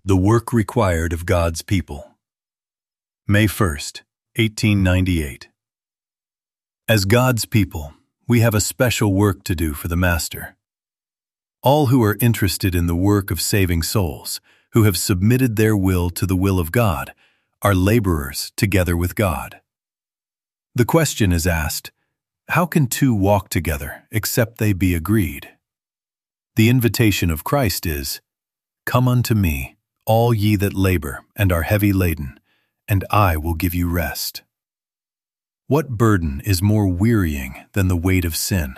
The work required of God's people. May 1st, 1898. As God's people, we have a special work to do for the Master. All who are interested in the work of saving souls, who have submitted their will to the will of God, are laborers together with God. The question is asked, how can two walk together except they be agreed? The invitation of Christ is, "Come unto me, all ye that labor and are heavy laden, and I will give you rest." What burden is more wearying than the weight of sin?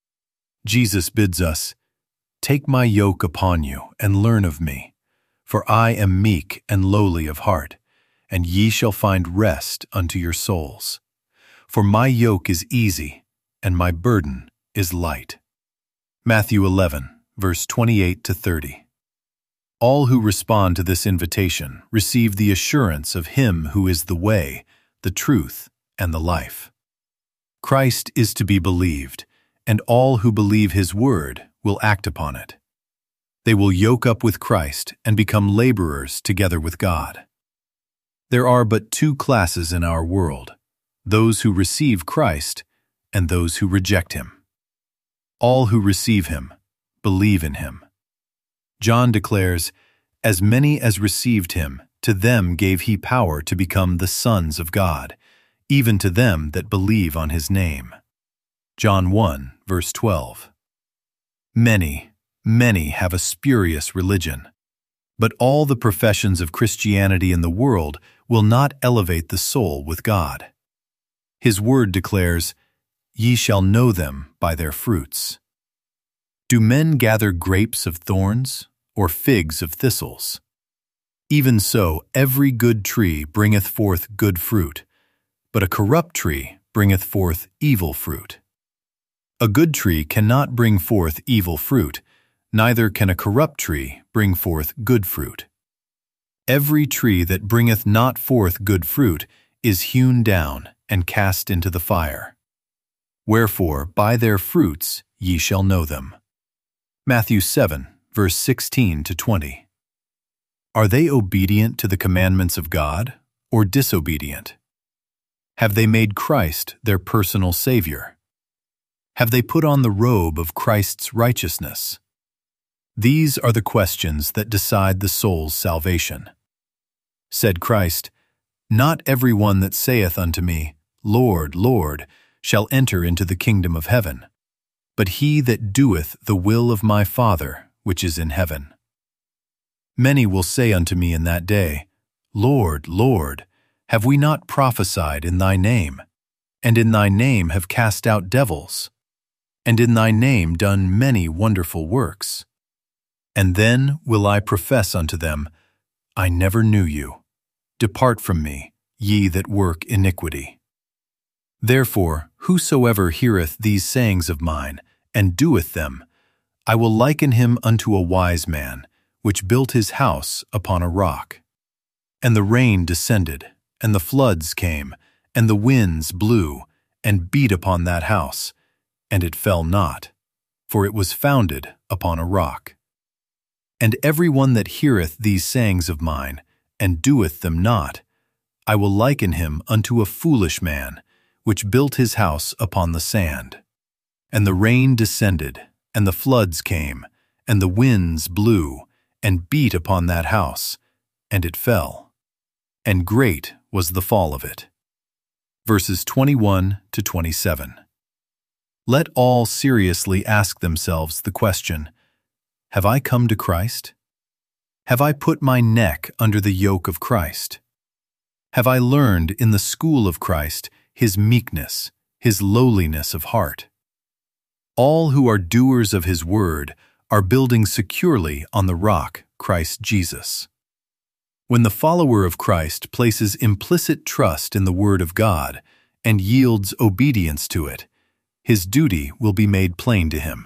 Jesus bids us, "Take my yoke upon you and learn of me, for I am meek and lowly of heart, and ye shall find rest unto your souls. For my yoke is easy, and my burden is light." Matthew 11, verse 28 to 30. All who respond to this invitation receive the assurance of Him who is the way, the truth, and the life. Christ is to be believed, and all who believe His word will act upon it. They will yoke up with Christ and become laborers together with God. There are but two classes in our world, those who receive Christ and those who reject Him. All who receive Him believe in Him. John declares, "As many as received Him, to them gave He power to become the sons of God, even to them that believe on His name." John 1, verse 12. Many have a spurious religion, but all the professions of Christianity in the world will not elevate the soul with God. His word declares, "Ye shall know them by their fruits." Do men gather grapes of thorns, or figs of thistles? Even so, every good tree bringeth forth good fruit, but a corrupt tree bringeth forth evil fruit. A good tree cannot bring forth evil fruit, neither can a corrupt tree bring forth good fruit. Every tree that bringeth not forth good fruit is hewn down and cast into the fire. Wherefore, by their fruits ye shall know them. Matthew 7, verse 16 to 20. Are they obedient to the commandments of God, or disobedient? Have they made Christ their personal Savior? Have they put on the robe of Christ's righteousness? These are the questions that decide the soul's salvation. Said Christ, "Not every one that saith unto me, Lord, Lord, shall enter into the kingdom of heaven, but he that doeth the will of my Father which is in heaven. Many will say unto me in that day, Lord, Lord, have we not prophesied in thy name, and in thy name have cast out devils, and in thy name done many wonderful works? And then will I profess unto them, I never knew you. Depart from me, ye that work iniquity. Therefore, whosoever heareth these sayings of mine, and doeth them, I will liken him unto a wise man, which built his house upon a rock. And the rain descended, and the floods came, and the winds blew, and beat upon that house, and it fell not, for it was founded upon a rock. And every one that heareth these sayings of mine, and doeth them not, I will liken him unto a foolish man, which built his house upon the sand. And the rain descended, and the floods came, and the winds blew, and beat upon that house, and it fell. And great was the fall of it. Verses 21 to 27. Let all seriously ask themselves the question, have I come to Christ? Have I put my neck under the yoke of Christ? Have I learned in the school of Christ His meekness, His lowliness of heart? All who are doers of His word are building securely on the rock, Christ Jesus. When the follower of Christ places implicit trust in the word of God and yields obedience to it, his duty will be made plain to him.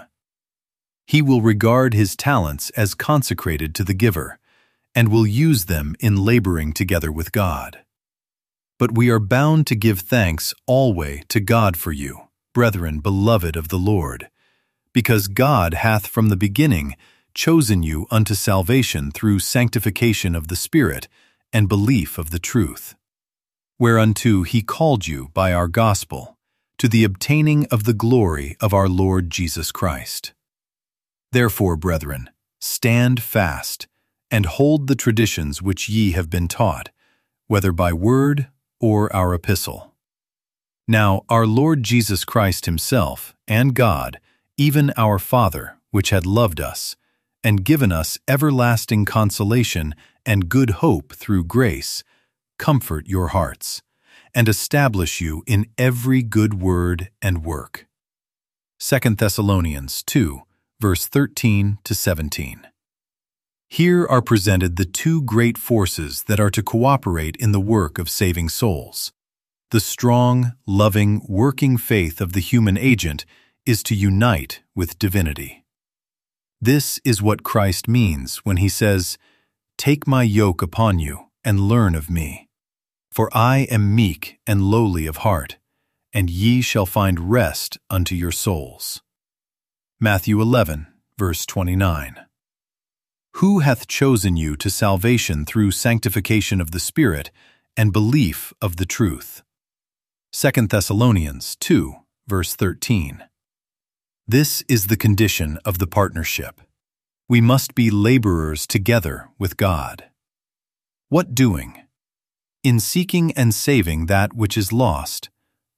He will regard his talents as consecrated to the giver, and will use them in laboring together with God. But we are bound to give thanks alway to God for you, brethren beloved of the Lord, because God hath from the beginning chosen you unto salvation through sanctification of the Spirit and belief of the truth, whereunto he called you by our gospel, to the obtaining of the glory of our Lord Jesus Christ. Therefore, brethren, stand fast, and hold the traditions which ye have been taught, whether by word or our epistle. Now our Lord Jesus Christ himself, and God, even our Father, which had loved us, and given us everlasting consolation and good hope through grace, comfort your hearts, and establish you in every good word and work. 2 Thessalonians 2, verse 13 to 17. Here are presented the two great forces that are to cooperate in the work of saving souls. The strong, loving, working faith of the human agent is to unite with divinity. This is what Christ means when he says, "Take my yoke upon you and learn of me. For I am meek and lowly of heart, and ye shall find rest unto your souls." Matthew 11, verse 29. Who hath chosen you to salvation through sanctification of the Spirit and belief of the truth? 2 Thessalonians 2, verse 13. This is the condition of the partnership. We must be laborers together with God. What doing? In seeking and saving that which is lost.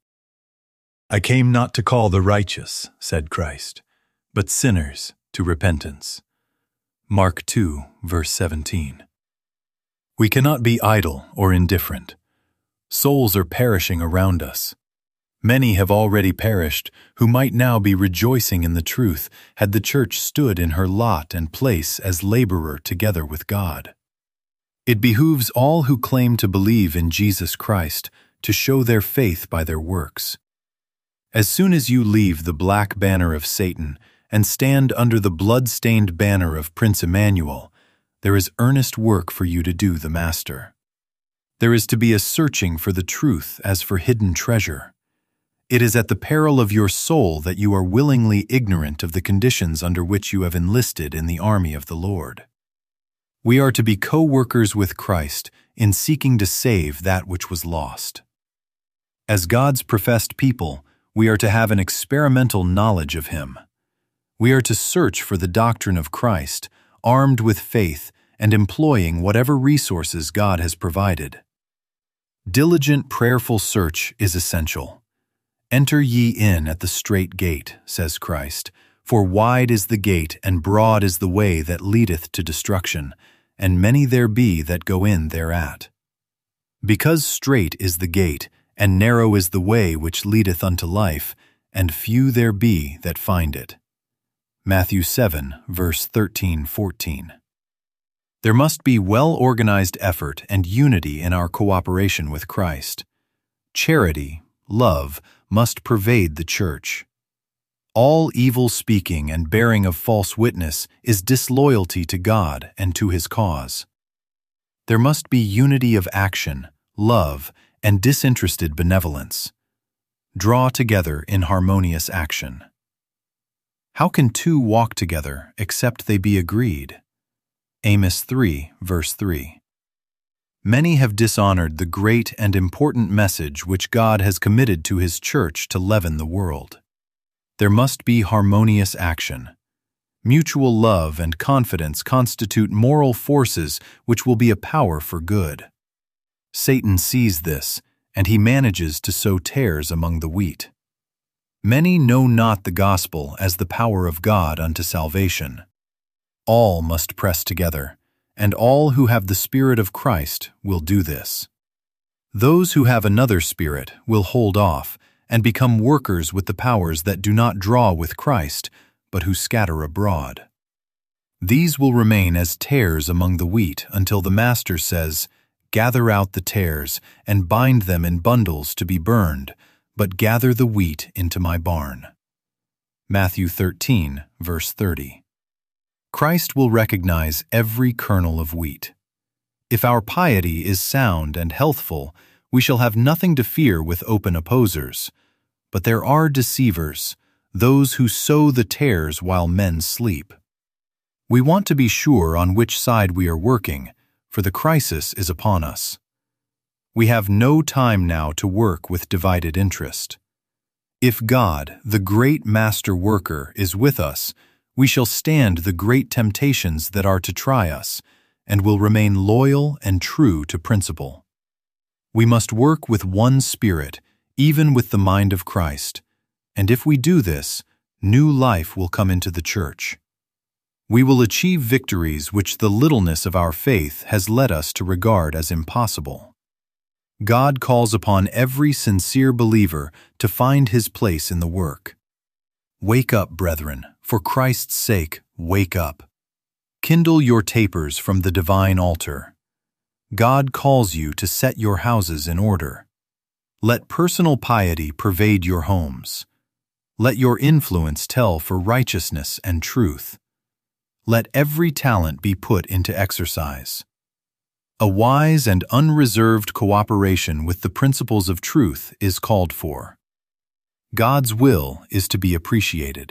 I came not to call the righteous, said Christ, but sinners to repentance. Mark 2, verse 17. We cannot be idle or indifferent. Souls are perishing around us. Many have already perished who might now be rejoicing in the truth had the church stood in her lot and place as laborer together with God. It behooves all who claim to believe in Jesus Christ to show their faith by their works. As soon as you leave the black banner of Satan and stand under the blood-stained banner of Prince Emmanuel, there is earnest work for you to do the Master. There is to be a searching for the truth as for hidden treasure. It is at the peril of your soul that you are willingly ignorant of the conditions under which you have enlisted in the army of the Lord. We are to be co-workers with Christ in seeking to save that which was lost. As God's professed people, we are to have an experimental knowledge of Him. We are to search for the doctrine of Christ, armed with faith and employing whatever resources God has provided. Diligent prayerful search is essential. Enter ye in at the strait gate, says Christ, for wide is the gate and broad is the way that leadeth to destruction, and many there be that go in thereat. Because strait is the gate, and narrow is the way which leadeth unto life, and few there be that find it. Matthew 7, verse 13-14. There must be well-organized effort and unity in our cooperation with Christ. Charity, love, must pervade the church. All evil speaking and bearing of false witness is disloyalty to God and to His cause. There must be unity of action, love, and disinterested benevolence. Draw together in harmonious action. How can two walk together except they be agreed? Amos 3, verse 3. Many have dishonored the great and important message which God has committed to His church to leaven the world. There must be harmonious action. Mutual love and confidence constitute moral forces which will be a power for good. Satan sees this, and he manages to sow tares among the wheat. Many know not the gospel as the power of God unto salvation. All must press together, and all who have the Spirit of Christ will do this. Those who have another spirit will hold off and become workers with the powers that do not draw with Christ, but who scatter abroad. These will remain as tares among the wheat until the Master says, "Gather out the tares, and bind them in bundles to be burned, but gather the wheat into my barn." Matthew 13, verse 30. Christ will recognize every kernel of wheat. If our piety is sound and healthful, we shall have nothing to fear with open opposers. But there are deceivers, those who sow the tares while men sleep. We want to be sure on which side we are working, for the crisis is upon us. We have no time now to work with divided interest. If God, the great master worker, is with us, we shall stand the great temptations that are to try us, and will remain loyal and true to principle. We must work with one spirit, even with the mind of Christ, and if we do this, new life will come into the church. We will achieve victories which the littleness of our faith has led us to regard as impossible. God calls upon every sincere believer to find his place in the work. Wake up, brethren, for Christ's sake, wake up. Kindle your tapers from the divine altar. God calls you to set your houses in order. Let personal piety pervade your homes. Let your influence tell for righteousness and truth. Let every talent be put into exercise. A wise and unreserved cooperation with the principles of truth is called for. God's will is to be appreciated.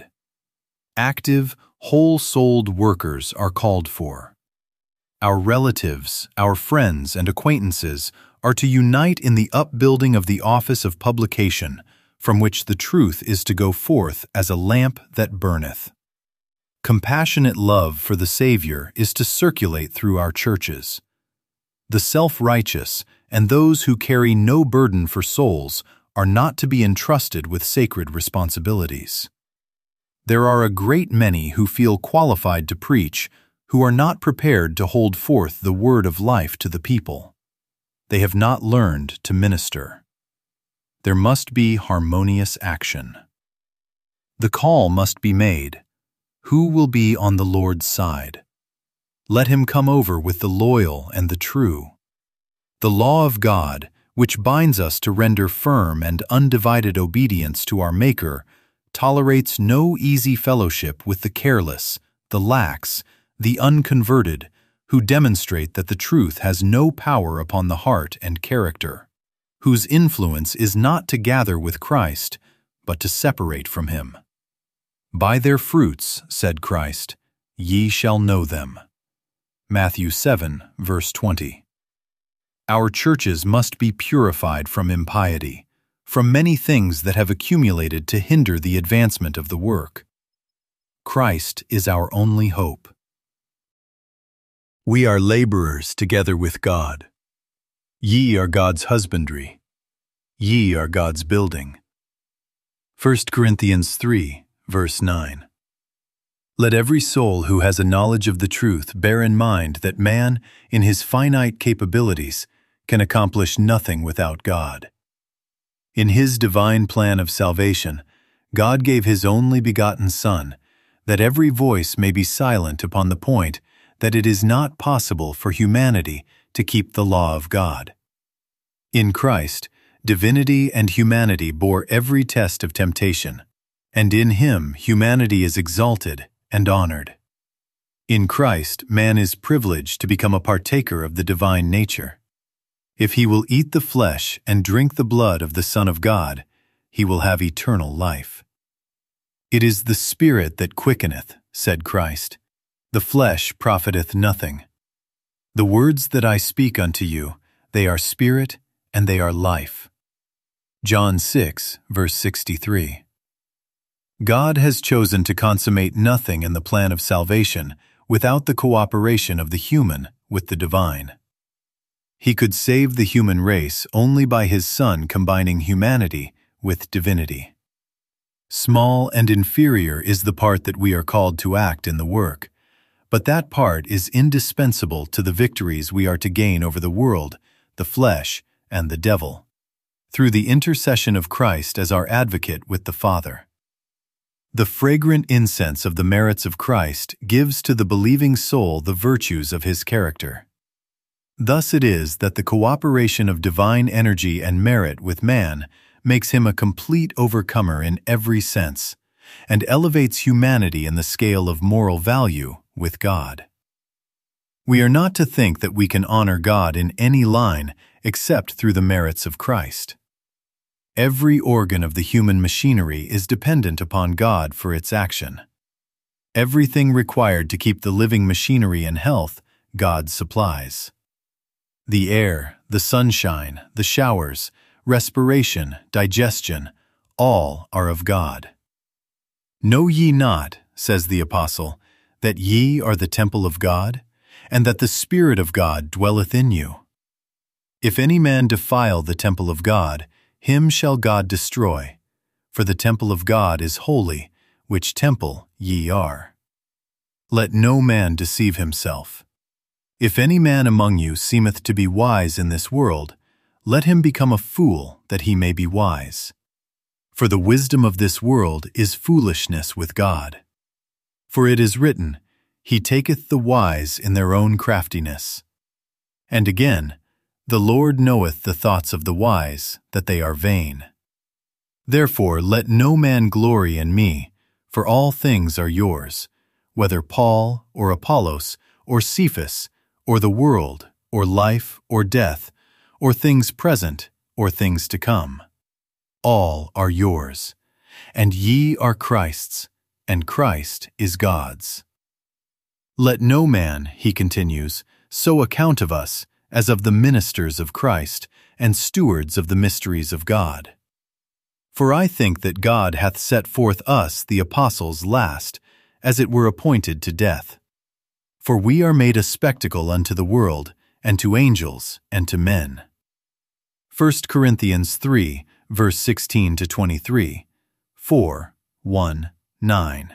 Active, whole-souled workers are called for. Our relatives, our friends, and acquaintances are to unite in the upbuilding of the office of publication, from which the truth is to go forth as a lamp that burneth. Compassionate love for the Savior is to circulate through our churches. The self-righteous and those who carry no burden for souls are not to be entrusted with sacred responsibilities. There are a great many who feel qualified to preach, who are not prepared to hold forth the word of life to the people. They have not learned to minister. There must be harmonious action. The call must be made. Who will be on the Lord's side? Let him come over with the loyal and the true. The law of God, which binds us to render firm and undivided obedience to our Maker, tolerates no easy fellowship with the careless, the lax, the unconverted, who demonstrate that the truth has no power upon the heart and character, whose influence is not to gather with Christ, but to separate from him. By their fruits, said Christ, ye shall know them. Matthew 7, verse 20. Our churches must be purified from impiety, from many things that have accumulated to hinder the advancement of the work. Christ is our only hope. We are laborers together with God. Ye are God's husbandry. Ye are God's building. 1 Corinthians 3, verse 9. Let every soul who has a knowledge of the truth bear in mind that man, in his finite capabilities, can accomplish nothing without God. In his divine plan of salvation, God gave his only begotten Son, that every voice may be silent upon the point that it is not possible for humanity to keep the law of God. In Christ, divinity and humanity bore every test of temptation, and in him humanity is exalted and honored. In Christ, man is privileged to become a partaker of the divine nature. If he will eat the flesh and drink the blood of the Son of God, he will have eternal life. It is the Spirit that quickeneth, said Christ. The flesh profiteth nothing. The words that I speak unto you, they are spirit and they are life. John 6, verse 63. God has chosen to consummate nothing in the plan of salvation without the cooperation of the human with the divine. He could save the human race only by his Son combining humanity with divinity. Small and inferior is the part that we are called to act in the work, but that part is indispensable to the victories we are to gain over the world, the flesh, and the devil, through the intercession of Christ as our advocate with the Father. The fragrant incense of the merits of Christ gives to the believing soul the virtues of his character. Thus it is that the cooperation of divine energy and merit with man makes him a complete overcomer in every sense, and elevates humanity in the scale of moral value with God. We are not to think that we can honor God in any line except through the merits of Christ. Every organ of the human machinery is dependent upon God for its action. Everything required to keep the living machinery in health, God supplies. The air, the sunshine, the showers, respiration, digestion, all are of God. Know ye not, says the apostle, that ye are the temple of God, and that the Spirit of God dwelleth in you? If any man defile the temple of God, him shall God destroy. For the temple of God is holy, which temple ye are. Let no man deceive himself. If any man among you seemeth to be wise in this world, let him become a fool, that he may be wise. For the wisdom of this world is foolishness with God. For it is written, He taketh the wise in their own craftiness. And again, the Lord knoweth the thoughts of the wise, that they are vain. Therefore let no man glory in me, for all things are yours, whether Paul or Apollos or Cephas, or the world, or life, or death, or things present, or things to come. All are yours, and ye are Christ's, and Christ is God's. Let no man, he continues, so account of us as of the ministers of Christ, and stewards of the mysteries of God. For I think that God hath set forth us, the apostles, last, as it were appointed to death. For we are made a spectacle unto the world, and to angels, and to men. 1 Corinthians 3, verse 16-23, 4:1-9.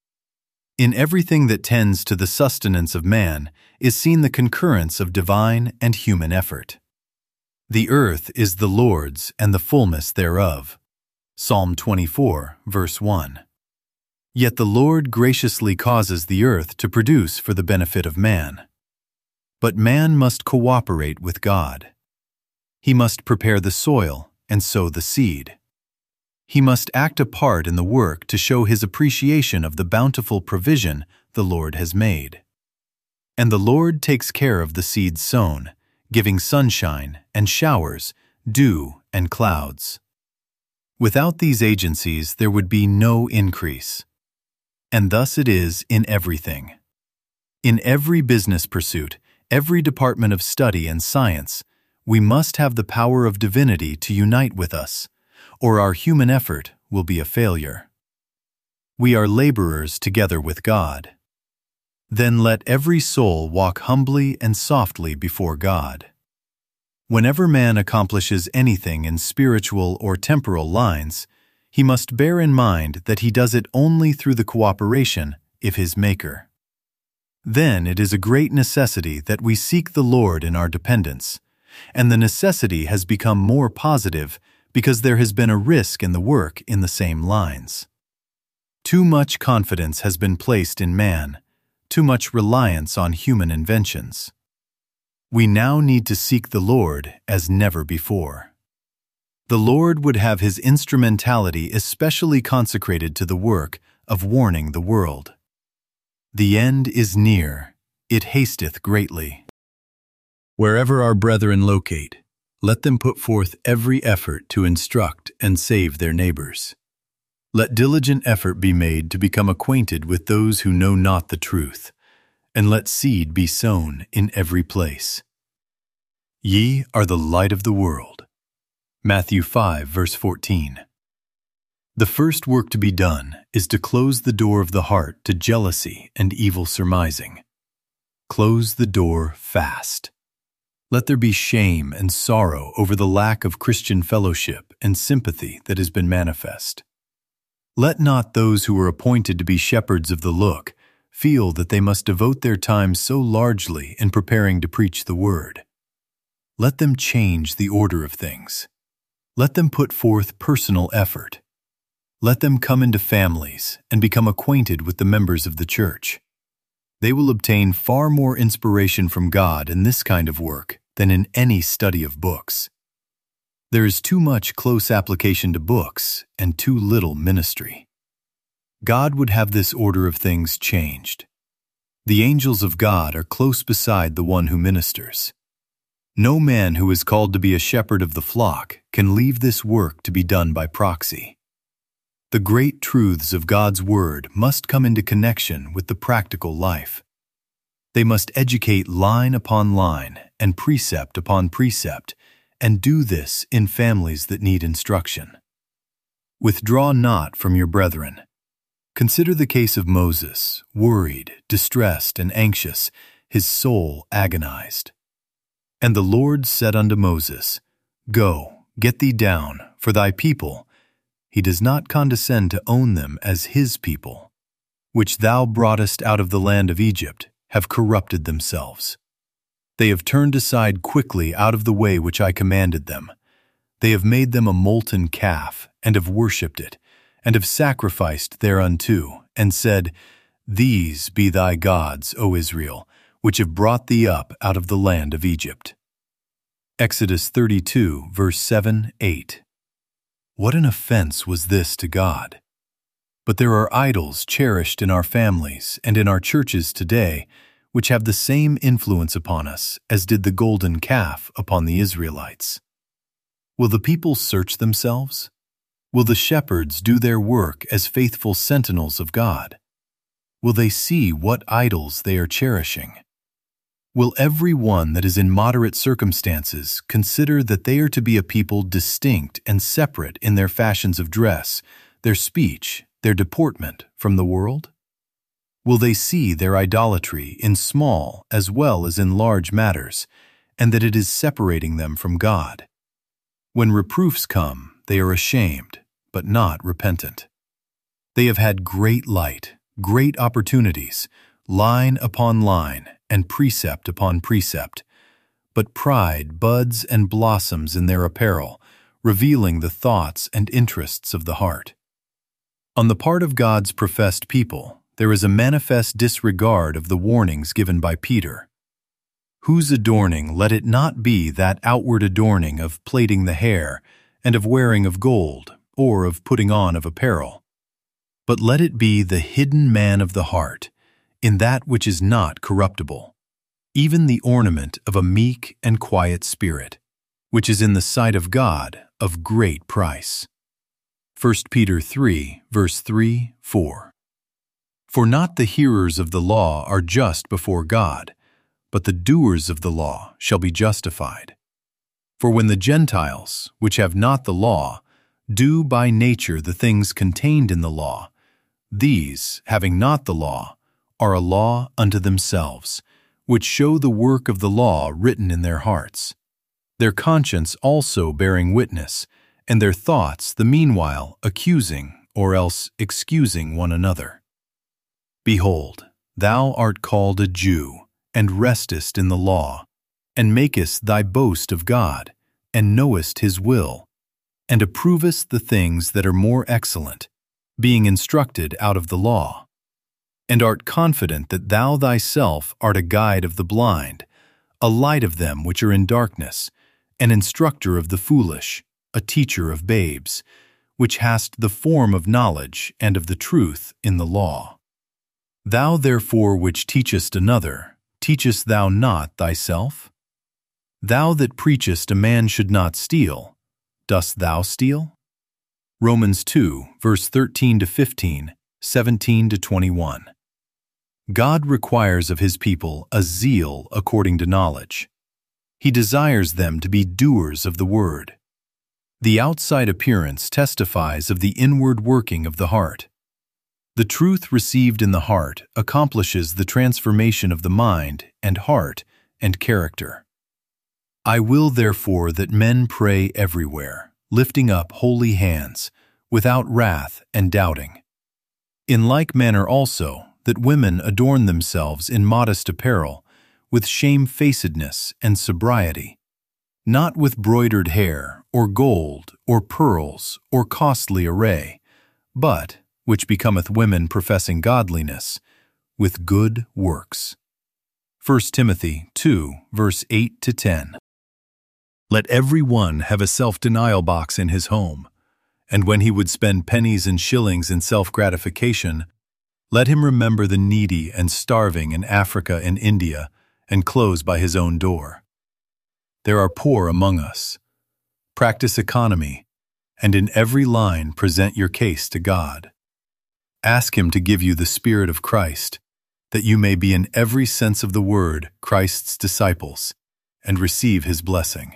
In everything that tends to the sustenance of man is seen the concurrence of divine and human effort. The earth is the Lord's, and the fullness thereof. Psalm 24, verse 1. Yet the Lord graciously causes the earth to produce for the benefit of man. But man must cooperate with God. He must prepare the soil and sow the seed. He must act a part in the work to show his appreciation of the bountiful provision the Lord has made. And the Lord takes care of the seed sown, giving sunshine and showers, dew and clouds. Without these agencies there would be no increase. And thus it is in everything. In every business pursuit, every department of study and science, we must have the power of divinity to unite with us, or our human effort will be a failure. We are laborers together with God. Then let every soul walk humbly and softly before God. Whenever man accomplishes anything in spiritual or temporal lines, he must bear in mind that he does it only through the cooperation of his Maker. Then it is a great necessity that we seek the Lord in our dependence, and the necessity has become more positive because there has been a risk in the work in the same lines. Too much confidence has been placed in man, too much reliance on human inventions. We now need to seek the Lord as never before. The Lord would have his instrumentality especially consecrated to the work of warning the world. The end is near, it hasteth greatly. Wherever our brethren locate, let them put forth every effort to instruct and save their neighbors. Let diligent effort be made to become acquainted with those who know not the truth, and let seed be sown in every place. Ye are the light of the world. Matthew 5, verse 14. The first work to be done is to close the door of the heart to jealousy and evil surmising. Close the door fast. Let there be shame and sorrow over the lack of Christian fellowship and sympathy that has been manifest. Let not those who are appointed to be shepherds of the look feel that they must devote their time so largely in preparing to preach the word. Let them change the order of things. Let them put forth personal effort. Let them come into families and become acquainted with the members of the church. They will obtain far more inspiration from God in this kind of work than in any study of books. There is too much close application to books and too little ministry. God would have this order of things changed. The angels of God are close beside the one who ministers. No man who is called to be a shepherd of the flock can leave this work to be done by proxy. The great truths of God's Word must come into connection with the practical life. They must educate line upon line and precept upon precept, and do this in families that need instruction. Withdraw not from your brethren. Consider the case of Moses, worried, distressed, and anxious, his soul agonized. And the Lord said unto Moses, Go, get thee down, for thy people, he does not condescend to own them as his people, which thou broughtest out of the land of Egypt, have corrupted themselves. They have turned aside quickly out of the way which I commanded them. They have made them a molten calf, and have worshipped it, and have sacrificed thereunto, and said, These be thy gods, O Israel, which have brought thee up out of the land of Egypt. Exodus 32, verse 7-8. What an offense was this to God! But there are idols cherished in our families and in our churches today which have the same influence upon us as did the golden calf upon the Israelites. Will the people search themselves? Will the shepherds do their work as faithful sentinels of God? Will they see what idols they are cherishing? Will every one that is in moderate circumstances consider that they are to be a people distinct and separate in their fashions of dress, their speech, their deportment from the world? Will they see their idolatry in small as well as in large matters, and that it is separating them from God? When reproofs come, they are ashamed, but not repentant. They have had great light, great opportunities, line upon line, and precept upon precept, but pride buds and blossoms in their apparel, revealing the thoughts and interests of the heart. On the part of God's professed people, there is a manifest disregard of the warnings given by Peter. Whose adorning let it not be that outward adorning of plaiting the hair, and of wearing of gold, or of putting on of apparel, but let it be the hidden man of the heart, in that which is not corruptible, even the ornament of a meek and quiet spirit, which is in the sight of God of great price. 1 Peter 3, verse 3-4. For not the hearers of the law are just before God, but the doers of the law shall be justified. For when the Gentiles, which have not the law, do by nature the things contained in the law, these, having not the law, are a law unto themselves, which show the work of the law written in their hearts, their conscience also bearing witness, and their thoughts the meanwhile accusing or else excusing one another. Behold, thou art called a Jew, and restest in the law, and makest thy boast of God, and knowest his will, and approvest the things that are more excellent, being instructed out of the law, and art confident that thou thyself art a guide of the blind, a light of them which are in darkness, an instructor of the foolish, a teacher of babes, which hast the form of knowledge and of the truth in the law. Thou therefore which teachest another, teachest thou not thyself? Thou that preachest a man should not steal, dost thou steal? Romans 2, verse 13-15, 17-21. God requires of his people a zeal according to knowledge. He desires them to be doers of the word. The outside appearance testifies of the inward working of the heart. The truth received in the heart accomplishes the transformation of the mind and heart and character. I will therefore that men pray everywhere, lifting up holy hands, without wrath and doubting. In like manner also, that women adorn themselves in modest apparel, with shamefacedness and sobriety, not with broidered hair, or gold, or pearls, or costly array, but, which becometh women professing godliness, with good works. 1 Timothy 2, verse 8-10. Let every one have a self-denial box in his home, and when he would spend pennies and shillings in self-gratification, let him remember the needy and starving in Africa and India, and close by his own door. There are poor among us. Practice economy, and in every line present your case to God. Ask Him to give you the Spirit of Christ, that you may be in every sense of the word Christ's disciples, and receive His blessing.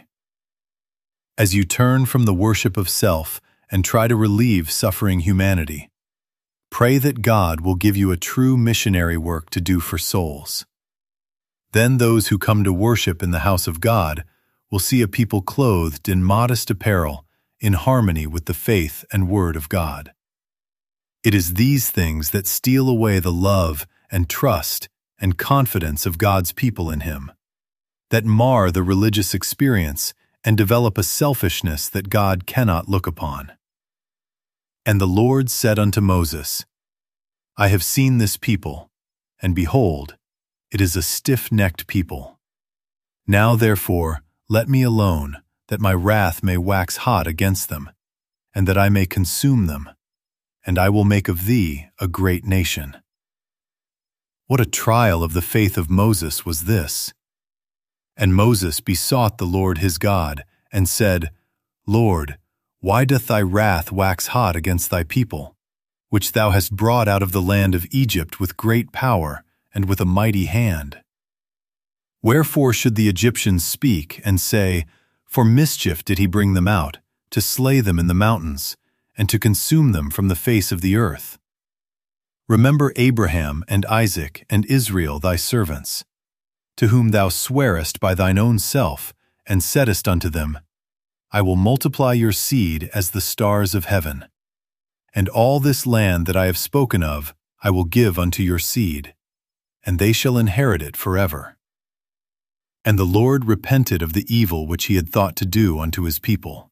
As you turn from the worship of self and try to relieve suffering humanity, pray that God will give you a true missionary work to do for souls. Then those who come to worship in the house of God will see a people clothed in modest apparel in harmony with the faith and word of God. It is these things that steal away the love and trust and confidence of God's people in Him, that mar the religious experience and develop a selfishness that God cannot look upon. And the Lord said unto Moses, I have seen this people, and behold, it is a stiff-necked people. Now therefore let me alone, that my wrath may wax hot against them, and that I may consume them, and I will make of thee a great nation. What a trial of the faith of Moses was this! And Moses besought the Lord his God, and said, Lord, why doth thy wrath wax hot against thy people, which thou hast brought out of the land of Egypt with great power and with a mighty hand? Wherefore should the Egyptians speak and say, For mischief did he bring them out, to slay them in the mountains, and to consume them from the face of the earth? Remember Abraham and Isaac and Israel thy servants, to whom thou swarest by thine own self, and saidst unto them, I will multiply your seed as the stars of heaven. And all this land that I have spoken of I will give unto your seed, and they shall inherit it forever. And the Lord repented of the evil which he had thought to do unto his people.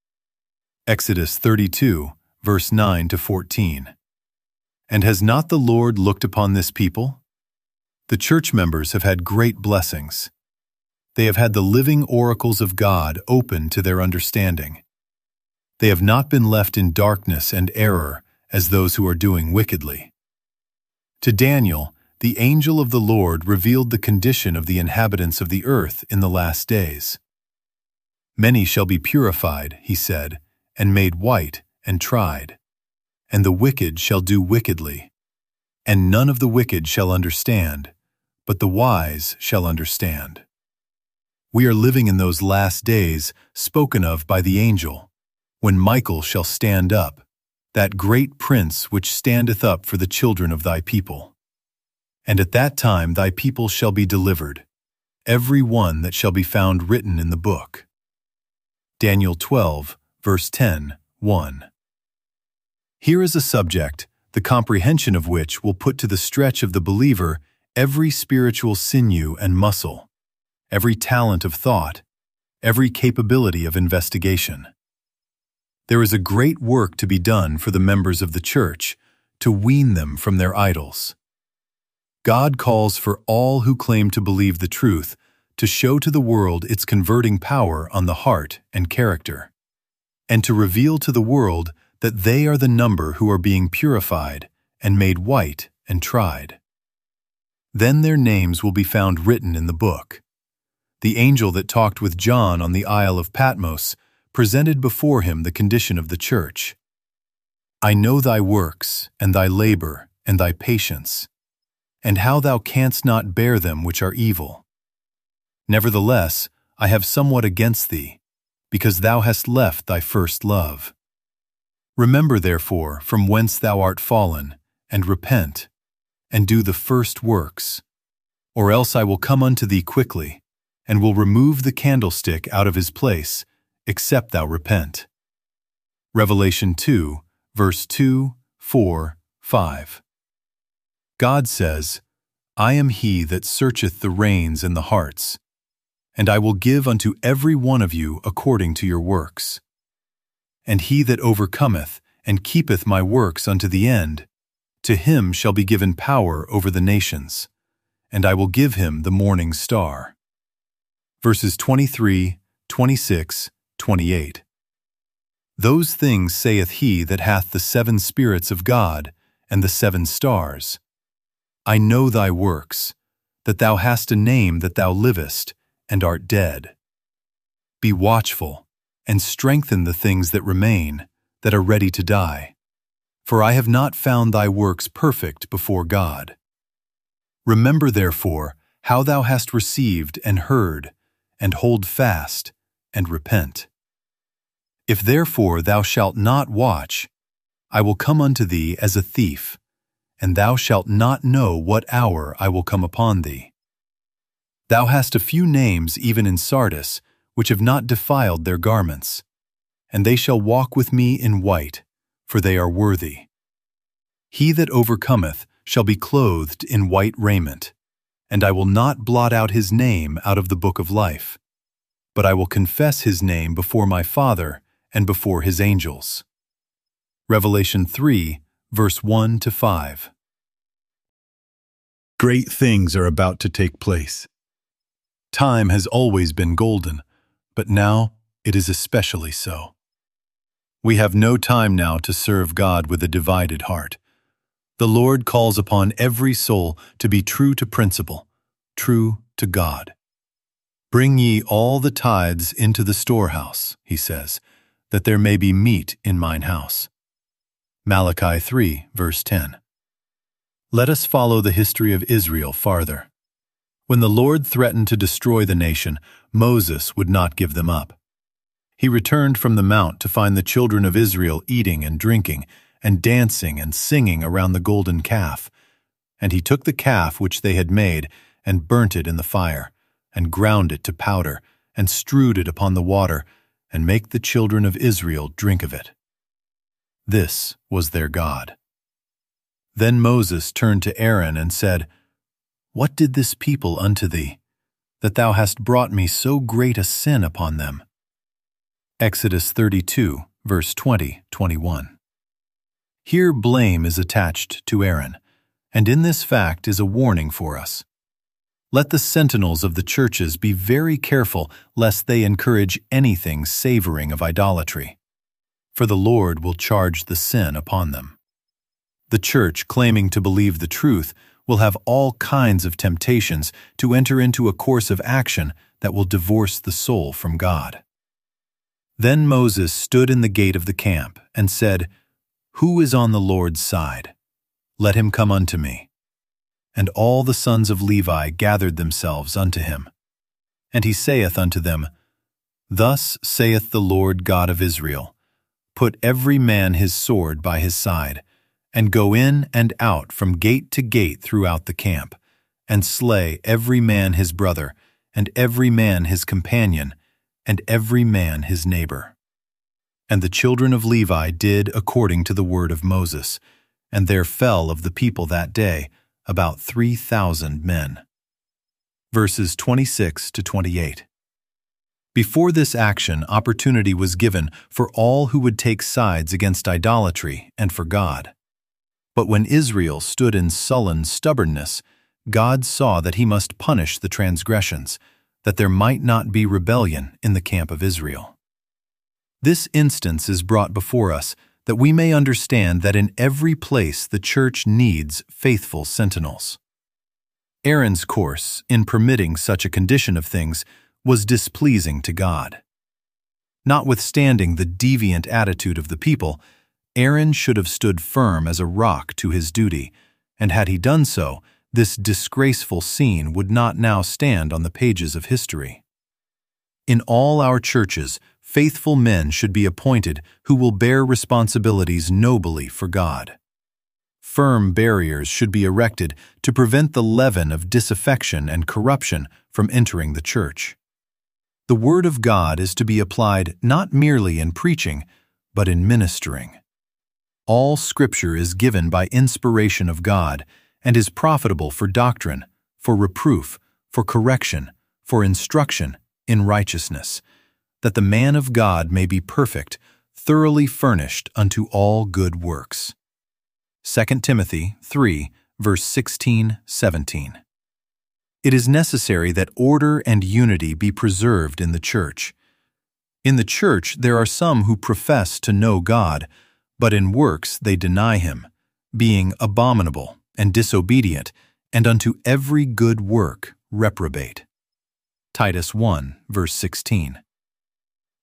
Exodus 32, verse 9-14. And has not the Lord looked upon this people? The church members have had great blessings. They have had the living oracles of God open to their understanding. They have not been left in darkness and error as those who are doing wickedly. To Daniel, the angel of the Lord revealed the condition of the inhabitants of the earth in the last days. Many shall be purified, he said, and made white and tried. And the wicked shall do wickedly. And none of the wicked shall understand, but the wise shall understand. We are living in those last days spoken of by the angel, when Michael shall stand up, that great prince which standeth up for the children of thy people. And at that time thy people shall be delivered, every one that shall be found written in the book. Daniel 12, verse 10, 1. Here is a subject, the comprehension of which will put to the stretch of the believer every spiritual sinew and muscle, every talent of thought, every capability of investigation. There is a great work to be done for the members of the church to wean them from their idols. God calls for all who claim to believe the truth to show to the world its converting power on the heart and character, and to reveal to the world that they are the number who are being purified and made white and tried. Then their names will be found written in the book. The angel that talked with John on the Isle of Patmos presented before him the condition of the church. I know thy works, and thy labor, and thy patience, and how thou canst not bear them which are evil. Nevertheless, I have somewhat against thee, because thou hast left thy first love. Remember therefore from whence thou art fallen, and repent, and do the first works, or else I will come unto thee quickly, and will remove the candlestick out of his place, except thou repent. Revelation 2, verse 2, 4, 5. God says, I am he that searcheth the reins and the hearts, and I will give unto every one of you according to your works. And he that overcometh and keepeth my works unto the end, to him shall be given power over the nations, and I will give him the morning star. Verses 23, 26, 28. Those things saith he that hath the 7 spirits of God and the 7 stars. I know thy works, that thou hast a name that thou livest, and art dead. Be watchful, and strengthen the things that remain, that are ready to die. For I have not found thy works perfect before God. Remember therefore how thou hast received and heard, and hold fast, and repent. If therefore thou shalt not watch, I will come unto thee as a thief, and thou shalt not know what hour I will come upon thee. Thou hast a few names even in Sardis, which have not defiled their garments, and they shall walk with me in white, for they are worthy. He that overcometh shall be clothed in white raiment, and I will not blot out his name out of the book of life, but I will confess his name before my Father and before his angels. Revelation 3, verse 1-5. Great things are about to take place. Time has always been golden, but now it is especially so. We have no time now to serve God with a divided heart. The Lord calls upon every soul to be true to principle, true to God. Bring ye all the tithes into the storehouse, he says, that there may be meat in mine house. Malachi 3, verse 10. Let us follow the history of Israel farther. When the Lord threatened to destroy the nation, Moses would not give them up. He returned from the mount to find the children of Israel eating and drinking, and dancing and singing around the golden calf. And he took the calf which they had made, and burnt it in the fire, and ground it to powder, and strewed it upon the water, and make the children of Israel drink of it. This was their God. Then Moses turned to Aaron and said, What did this people unto thee, that thou hast brought me so great a sin upon them? Exodus 32, verse 20-21. Here blame is attached to Aaron, and in this fact is a warning for us. Let the sentinels of the churches be very careful lest they encourage anything savoring of idolatry, for the Lord will charge the sin upon them. The church, claiming to believe the truth, will have all kinds of temptations to enter into a course of action that will divorce the soul from God. Then Moses stood in the gate of the camp and said, Who is on the Lord's side? Let him come unto me. And all the sons of Levi gathered themselves unto him. And he saith unto them, Thus saith the Lord God of Israel, Put every man his sword by his side, and go in and out from gate to gate throughout the camp, and slay every man his brother, and every man his companion, and every man his neighbor. And the children of Levi did according to the word of Moses, and there fell of the people that day about 3,000 men. Verses 26-28. Before this action, opportunity was given for all who would take sides against idolatry and for God. But when Israel stood in sullen stubbornness, God saw that he must punish the transgressions, that there might not be rebellion in the camp of Israel. This instance is brought before us that we may understand that in every place the church needs faithful sentinels. Aaron's course, in permitting such a condition of things, was displeasing to God. Notwithstanding the deviant attitude of the people, Aaron should have stood firm as a rock to his duty, and had he done so, this disgraceful scene would not now stand on the pages of history. In all our churches, faithful men should be appointed who will bear responsibilities nobly for God. Firm barriers should be erected to prevent the leaven of disaffection and corruption from entering the church. The Word of God is to be applied not merely in preaching, but in ministering. All Scripture is given by inspiration of God and is profitable for doctrine, for reproof, for correction, for instruction in righteousness, that the man of God may be perfect, thoroughly furnished unto all good works. 2 Timothy 3, verse 16-17. It is necessary that order and unity be preserved in the church. In the church there are some who profess to know God, but in works they deny him, being abominable and disobedient, and unto every good work reprobate. Titus 1, verse 16.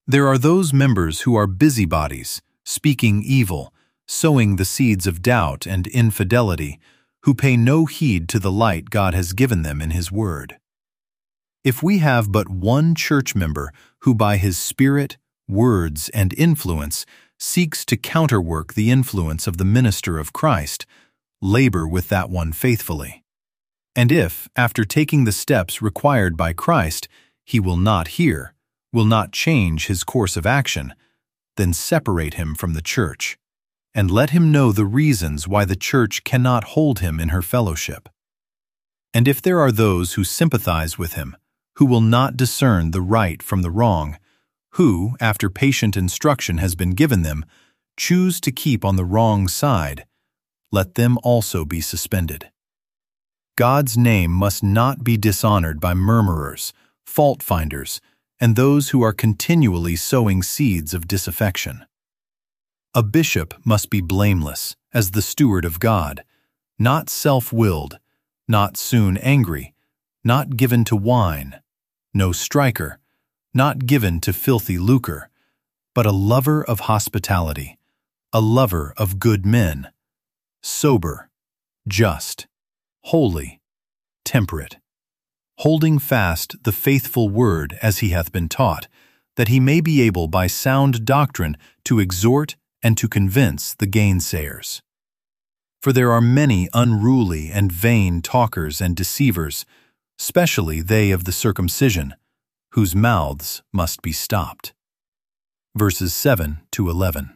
There are those members who are busybodies, speaking evil, sowing the seeds of doubt and infidelity, who pay no heed to the light God has given them in His Word. If we have but one church member who by his spirit, words, and influence seeks to counterwork the influence of the minister of Christ, labor with that one faithfully. And if, after taking the steps required by Christ, he will not hear, will not change his course of action, then separate him from the church, and let him know the reasons why the church cannot hold him in her fellowship. And if there are those who sympathize with him, who will not discern the right from the wrong, who, after patient instruction has been given them, choose to keep on the wrong side, let them also be suspended. God's name must not be dishonored by murmurers, fault-finders, and those who are continually sowing seeds of disaffection. A bishop must be blameless as the steward of God, not self-willed, not soon angry, not given to wine, no striker, not given to filthy lucre, but a lover of hospitality, a lover of good men, sober, just, holy, temperate, holding fast the faithful word as he hath been taught, that he may be able by sound doctrine to exhort and to convince the gainsayers. For there are many unruly and vain talkers and deceivers, especially they of the circumcision, whose mouths must be stopped. Verses 7 to 11.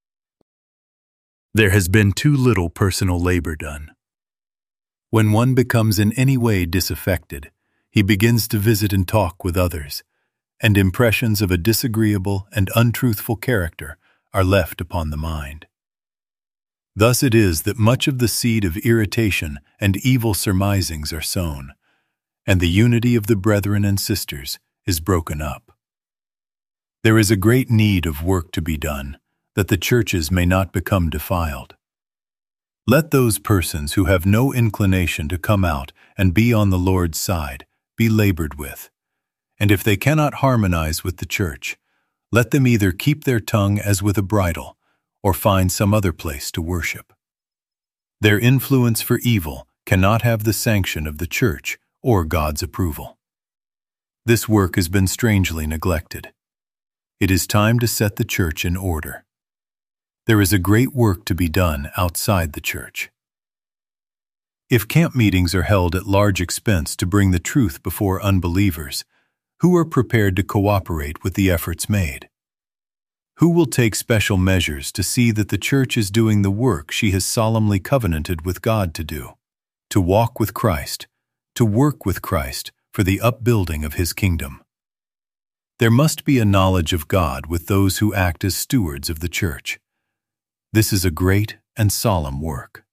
There has been too little personal labor done. When one becomes in any way disaffected, he begins to visit and talk with others, and impressions of a disagreeable and untruthful character are left upon the mind. Thus it is that much of the seed of irritation and evil surmisings are sown, and the unity of the brethren and sisters is broken up. There is a great need of work to be done, that the churches may not become defiled. Let those persons who have no inclination to come out and be on the Lord's side be labored with, and if they cannot harmonize with the church, let them either keep their tongue as with a bridle, or find some other place to worship. Their influence for evil cannot have the sanction of the church or God's approval. This work has been strangely neglected. It is time to set the church in order. There is a great work to be done outside the church. If camp meetings are held at large expense to bring the truth before unbelievers, who are prepared to cooperate with the efforts made? Who will take special measures to see that the church is doing the work she has solemnly covenanted with God to do, to walk with Christ, to work with Christ for the upbuilding of His kingdom? There must be a knowledge of God with those who act as stewards of the church. This is a great and solemn work.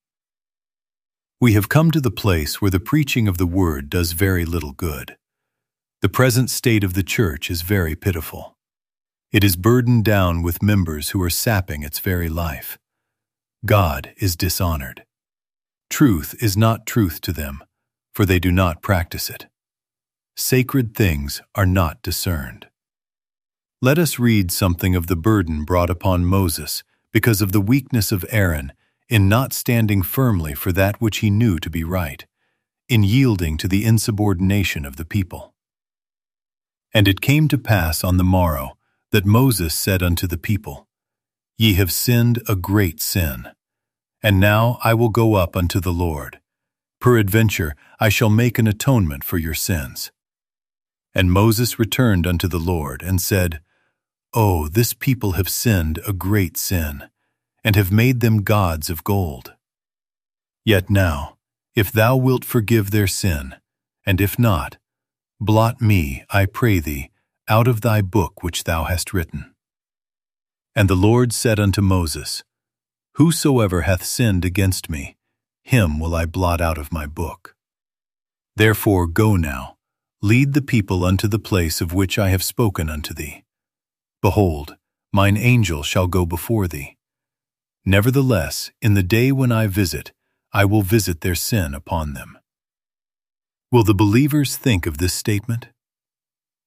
We have come to the place where the preaching of the Word does very little good. The present state of the church is very pitiful. It is burdened down with members who are sapping its very life. God is dishonored. Truth is not truth to them, for they do not practice it. Sacred things are not discerned. Let us read something of the burden brought upon Moses because of the weakness of Aaron in not standing firmly for that which he knew to be right, in yielding to the insubordination of the people. And it came to pass on the morrow that Moses said unto the people, Ye have sinned a great sin. And now I will go up unto the Lord. Peradventure I shall make an atonement for your sins. And Moses returned unto the Lord, and said, O, this people have sinned a great sin, and have made them gods of gold. Yet now, if thou wilt forgive their sin, and if not, blot me, I pray thee, out of thy book which thou hast written. And the Lord said unto Moses, Whosoever hath sinned against me, him will I blot out of my book. Therefore go now, lead the people unto the place of which I have spoken unto thee. Behold, mine angel shall go before thee. Nevertheless, in the day when I will visit their sin upon them. Will the believers think of this statement?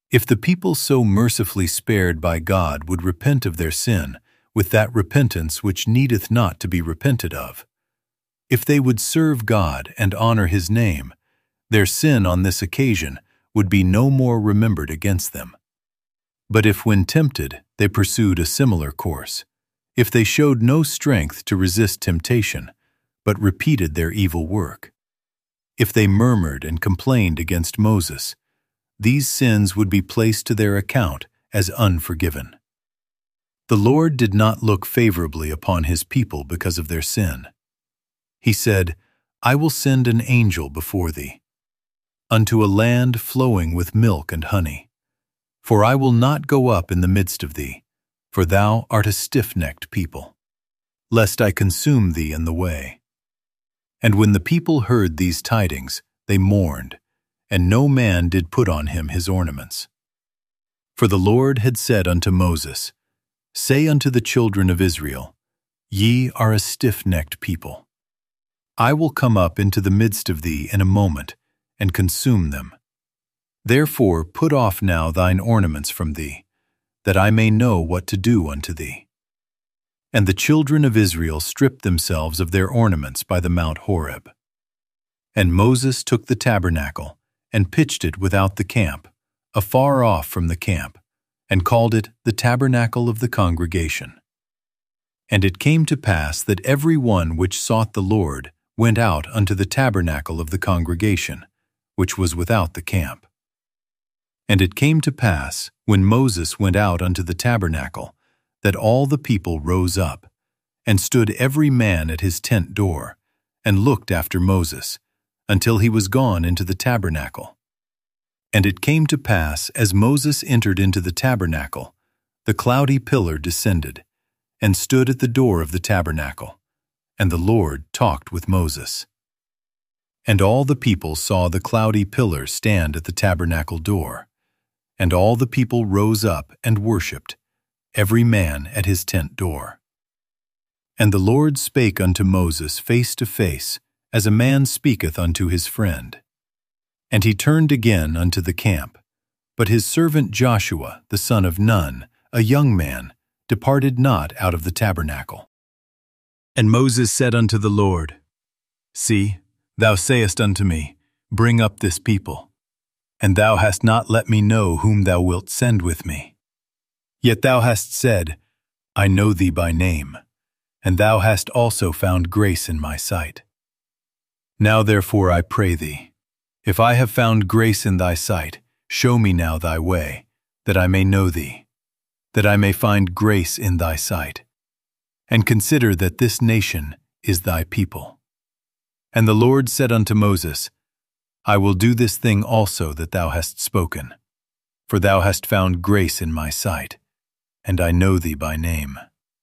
If the people so mercifully spared by God would repent of their sin, with that repentance which needeth not to be repented of, if they would serve God and honor His name, their sin on this occasion would be no more remembered against them. But if when tempted they pursued a similar course, if they showed no strength to resist temptation, but repeated their evil work, if they murmured and complained against Moses, these sins would be placed to their account as unforgiven. The Lord did not look favorably upon His people because of their sin. He said, I will send an angel before thee, unto a land flowing with milk and honey. For I will not go up in the midst of thee, for thou art a stiff-necked people, lest I consume thee in the way. And when the people heard these tidings, they mourned, and no man did put on him his ornaments. For the Lord had said unto Moses, Say unto the children of Israel, Ye are a stiff-necked people. I will come up into the midst of thee in a moment, and consume them. Therefore put off now thine ornaments from thee, that I may know what to do unto thee. And the children of Israel stripped themselves of their ornaments by the Mount Horeb. And Moses took the tabernacle, and pitched it without the camp, afar off from the camp, and called it the tabernacle of the congregation. And it came to pass that every one which sought the Lord went out unto the tabernacle of the congregation, which was without the camp. And it came to pass, when Moses went out unto the tabernacle, that all the people rose up, and stood every man at his tent door, and looked after Moses, until he was gone into the tabernacle. And it came to pass, as Moses entered into the tabernacle, the cloudy pillar descended, and stood at the door of the tabernacle, and the Lord talked with Moses. And all the people saw the cloudy pillar stand at the tabernacle door, and all the people rose up and worshipped, every man at his tent door. And the Lord spake unto Moses face to face, as a man speaketh unto his friend. And he turned again unto the camp. But his servant Joshua, the son of Nun, a young man, departed not out of the tabernacle. And Moses said unto the Lord, See, thou sayest unto me, Bring up this people. And thou hast not let me know whom thou wilt send with me. Yet thou hast said, I know thee by name, and thou hast also found grace in my sight. Now therefore I pray thee, if I have found grace in thy sight, show me now thy way, that I may know thee, that I may find grace in thy sight. And consider that this nation is thy people. And the Lord said unto Moses, I will do this thing also that thou hast spoken, for thou hast found grace in my sight, and I know thee by name.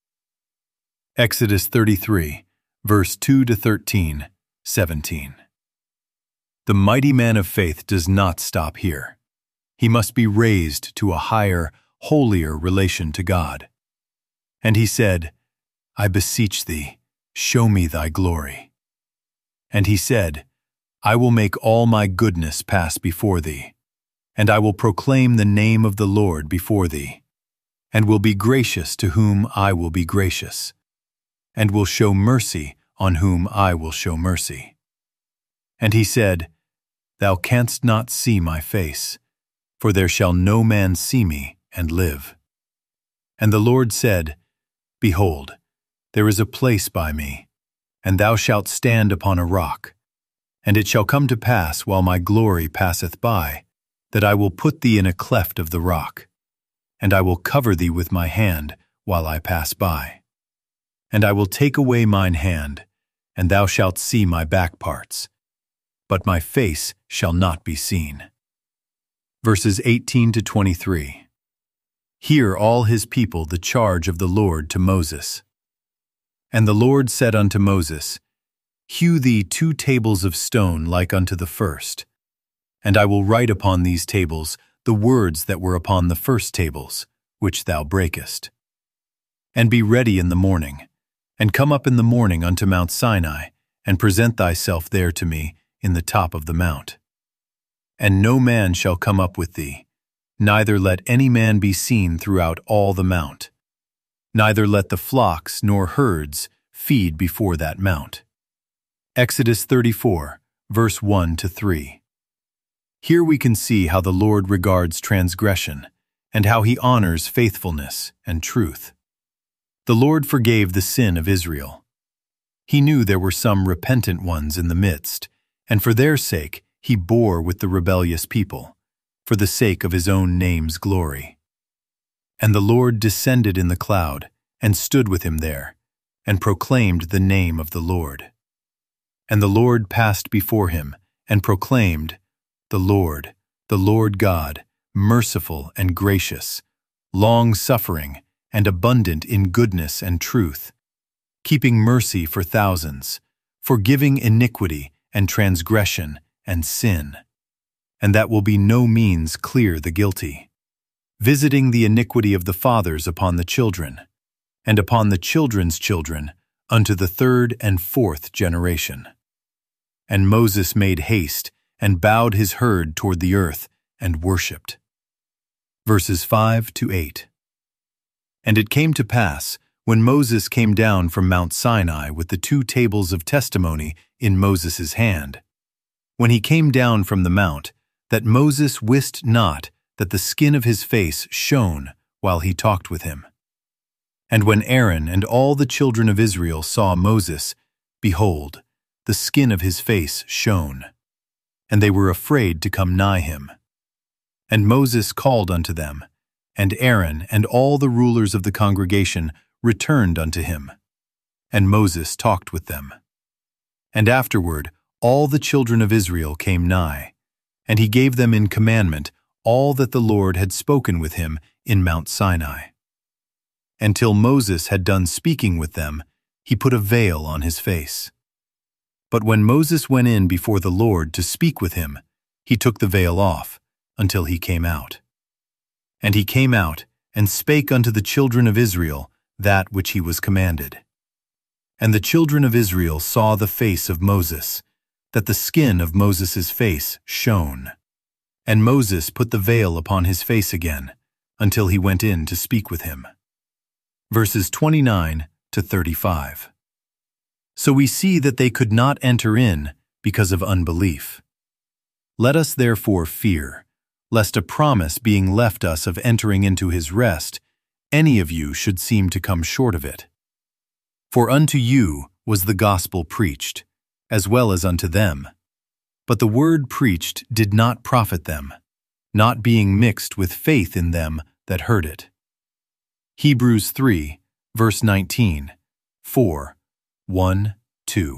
Exodus 33, verse 2-13, 17. The mighty man of faith does not stop here. He must be raised to a higher, holier relation to God. And he said, I beseech thee, show me thy glory. And he said, I will make all my goodness pass before thee, and I will proclaim the name of the Lord before thee, and will be gracious to whom I will be gracious, and will show mercy on whom I will show mercy. And he said, Thou canst not see my face, for there shall no man see me and live. And the Lord said, Behold, there is a place by me, and thou shalt stand upon a rock. And it shall come to pass, while my glory passeth by, that I will put thee in a cleft of the rock, and I will cover thee with my hand while I pass by. And I will take away mine hand, and thou shalt see my back parts, but my face shall not be seen. Verses 18-23. Hear all his people the charge of the Lord to Moses. And the Lord said unto Moses, Hew thee 2 tables of stone like unto the first, and I will write upon these tables the words that were upon the first tables, which thou breakest. And be ready in the morning, and come up in the morning unto Mount Sinai, and present thyself there to me in the top of the mount. And no man shall come up with thee, neither let any man be seen throughout all the mount. Neither let the flocks nor herds feed before that mount. Exodus 34, verse 1-3. Here we can see how the Lord regards transgression, and how he honors faithfulness and truth. The Lord forgave the sin of Israel. He knew there were some repentant ones in the midst, and for their sake he bore with the rebellious people, for the sake of his own name's glory. And the Lord descended in the cloud, and stood with him there, and proclaimed the name of the Lord. And the Lord passed before him, and proclaimed, the Lord God, merciful and gracious, long-suffering, and abundant in goodness and truth, keeping mercy for thousands, forgiving iniquity and transgression and sin, and that will be no means clear the guilty, visiting the iniquity of the fathers upon the children, and upon the children's children, unto the third and fourth generation. And Moses made haste, and bowed his head toward the earth, and worshipped. Verses 5-8. And it came to pass, when Moses came down from Mount Sinai with the 2 tables of testimony in Moses' hand, when he came down from the mount, that Moses wist not that the skin of his face shone while he talked with him. And when Aaron and all the children of Israel saw Moses, behold, the skin of his face shone, and they were afraid to come nigh him. And Moses called unto them, and Aaron and all the rulers of the congregation returned unto him. And Moses talked with them. And afterward all the children of Israel came nigh, and he gave them in commandment all that the Lord had spoken with him in Mount Sinai. And till Moses had done speaking with them, he put a veil on his face. But when Moses went in before the Lord to speak with him, he took the veil off, until he came out. And he came out, and spake unto the children of Israel that which he was commanded. And the children of Israel saw the face of Moses, that the skin of Moses' face shone. And Moses put the veil upon his face again, until he went in to speak with him. Verses 29-35. So we see that they could not enter in because of unbelief. Let us therefore fear, lest a promise being left us of entering into his rest, any of you should seem to come short of it. For unto you was the gospel preached, as well as unto them. But the word preached did not profit them, not being mixed with faith in them that heard it. Hebrews 3, verse 19, 4, 1, 2.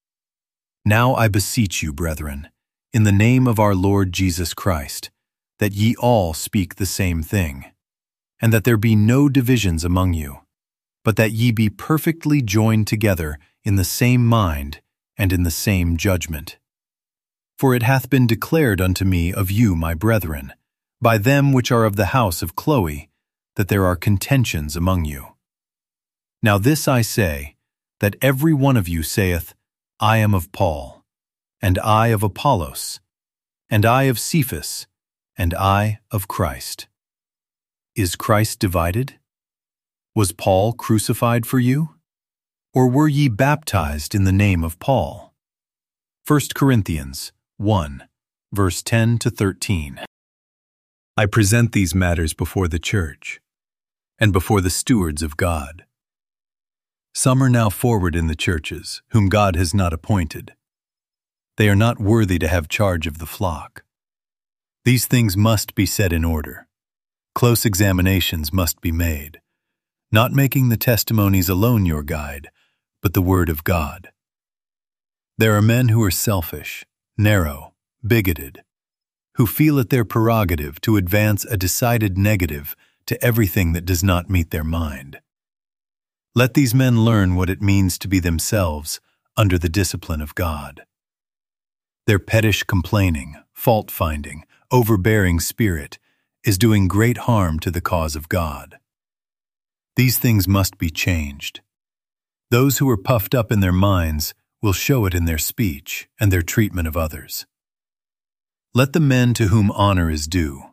Now I beseech you, brethren, in the name of our Lord Jesus Christ, that ye all speak the same thing, and that there be no divisions among you, but that ye be perfectly joined together in the same mind and in the same judgment. For it hath been declared unto me of you, my brethren, by them which are of the house of Chloe, that there are contentions among you. Now this I say, that every one of you saith, I am of Paul, and I of Apollos, and I of Cephas, and I of Christ. Is Christ divided? Was Paul crucified for you? Or were ye baptized in the name of Paul? 1 Corinthians 1, verse 10-13. I present these matters before the church, and before the stewards of God. Some are now forward in the churches, whom God has not appointed. They are not worthy to have charge of the flock. These things must be set in order. Close examinations must be made, not making the testimonies alone your guide, but the word of God. There are men who are selfish, narrow, bigoted, who feel it their prerogative to advance a decided negative to everything that does not meet their mind. Let these men learn what it means to be themselves under the discipline of God. Their pettish complaining, fault-finding, overbearing spirit is doing great harm to the cause of God. These things must be changed. Those who are puffed up in their minds will show it in their speech and their treatment of others. Let the men to whom honor is due,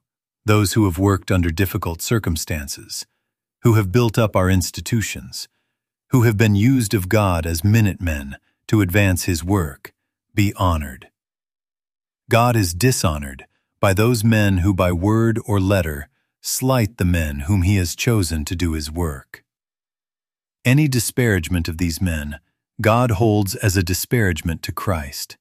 those who have worked under difficult circumstances, who have built up our institutions, who have been used of God as Minutemen to advance His work, be honored. God is dishonored by those men who by word or letter slight the men whom He has chosen to do His work. Any disparagement of these men God holds as a disparagement to Christ.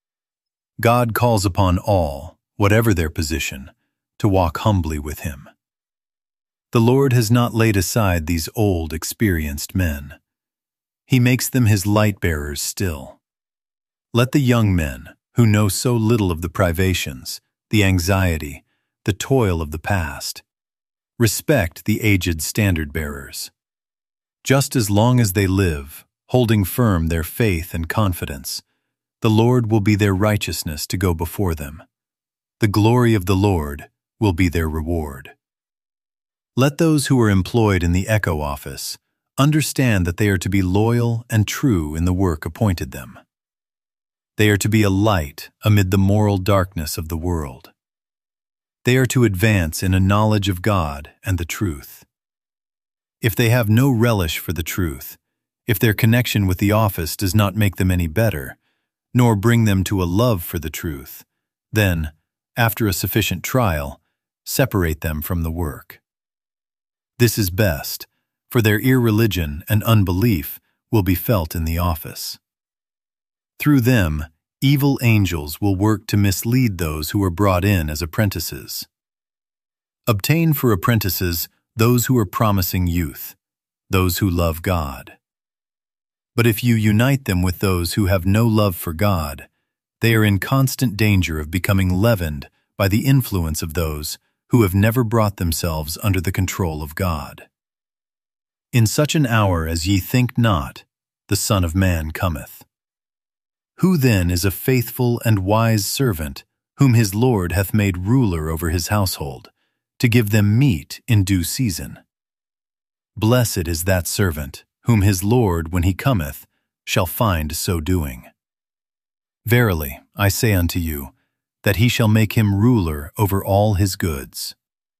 God calls upon all, whatever their position, to walk humbly with Him. The Lord has not laid aside these old, experienced men. He makes them His light-bearers still. Let the young men, who know so little of the privations, the anxiety, the toil of the past, respect the aged standard-bearers. Just as long as they live, holding firm their faith and confidence, the Lord will be their righteousness to go before them. The glory of the Lord will be their reward. Let those who are employed in the Echo office understand that they are to be loyal and true in the work appointed them. They are to be a light amid the moral darkness of the world. They are to advance in a knowledge of God and the truth. If they have no relish for the truth, if their connection with the office does not make them any better, nor bring them to a love for the truth, then, after a sufficient trial, separate them from the work. This is best, for their irreligion and unbelief will be felt in the office. Through them, evil angels will work to mislead those who are brought in as apprentices. Obtain for apprentices those who are promising youth, those who love God. But if you unite them with those who have no love for God, they are in constant danger of becoming leavened by the influence of those who have never brought themselves under the control of God. In such an hour as ye think not, the Son of Man cometh. Who then is a faithful and wise servant, whom his Lord hath made ruler over his household, to give them meat in due season? Blessed is that servant, whom his Lord, when he cometh, shall find so doing. Verily, I say unto you, that he shall make him ruler over all his goods.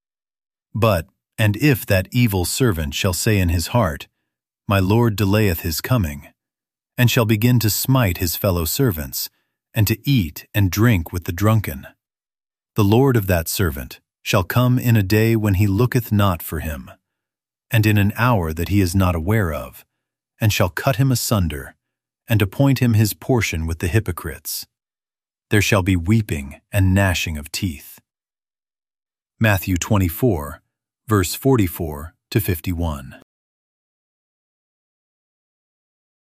But, and if that evil servant shall say in his heart, My Lord delayeth his coming, and shall begin to smite his fellow servants, and to eat and drink with the drunken, the Lord of that servant shall come in a day when he looketh not for him, and in an hour that he is not aware of, and shall cut him asunder, and appoint him his portion with the hypocrites. There shall be weeping and gnashing of teeth. Matthew 24, verse 44 to 51.